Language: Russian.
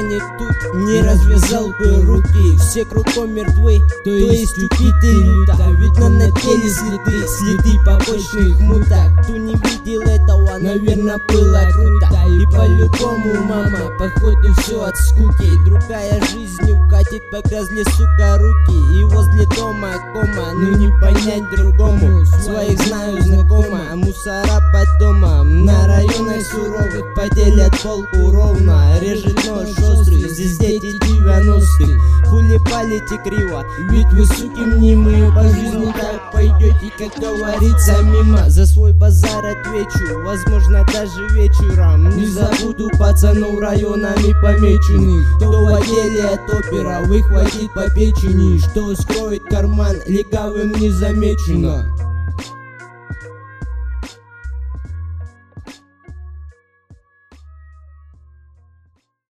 не тут, не развязал бы руки. Все кругом мертвы, то есть убиты люто. Видно на теле следы побочных муток. Кто не видел этого, наверное, было круто. И по-любому, мама, походу все от скуки. Другая жизнь укатит, погрязли, сука, руки. И возле дома кома, ну не понять другому. Своих знаю знакомо, мусора под домом. На районах суровых поделят полку ровно. Режет нож острый, здесь дети 90-х. Хули палите криво, ведь вы, суки, мнимые. По жизни так пойдете, как говорится, мимо. За свой базар отвечу, возможно, даже вечером. Не забуду пацанов районами помеченных. Кто в отделе от опера выхватит по печени, что скроет карман легавым не замечено.